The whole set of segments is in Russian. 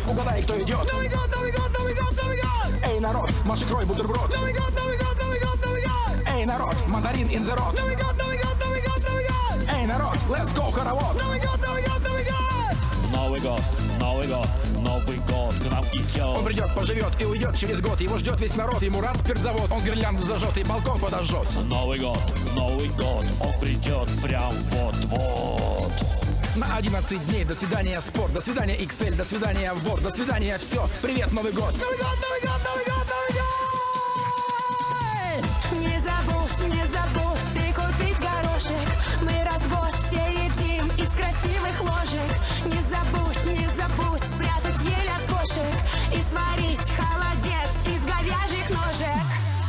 угадай, кто идет. Новый год, Новый год, Новый год, Новый год! Эй, народ, маши крой бутерброд. Новый год, Новый год, Новый год, Новый год! Эй, народ, мандарин in the road. Новый год, Новый год, Новый год, Новый год! Эй, народ, let's go, хоровод. Новый год, Новый год, Новый год! Новый год, Новый год, Новый год к нам Он идет. придет, поживет и уйдет через год. Его ждет весь народ, ему рад спиртзавод. Он гирлянду зажжет и балкон подожжет. Новый год, он придет прям вот-вот. На 11 дней, до свидания, спорт. До свидания, XL, до свидания, Word. До свидания, все, привет, Новый год. Новый год, Новый год, Новый год, Новый год! Не забудь ты купить горошек. Мы раз в год все едим из красивых ложек. Не забудь спрятать ель от кошек и сварить холодец из говяжьих ножек.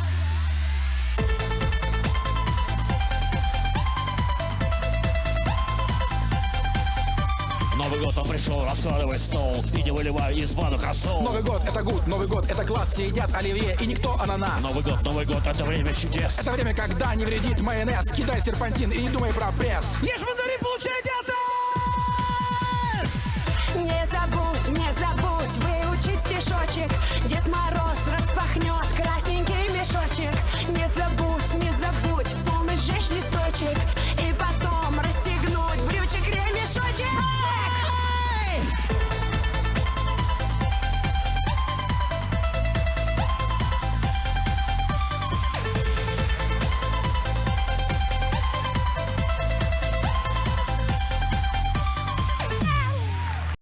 Новый год, он пришел, раскладывай стол и не выливай из банок рассол. Новый год, это гуд, Новый год, это класс. Все едят оливье и никто ананас. Новый год, это время чудес. Это время, когда не вредит майонез. Кидай серпантин и не думай про пресс. Ешь мандарин, получай диатез! Не забудь выучить стишочек. Дед Мороз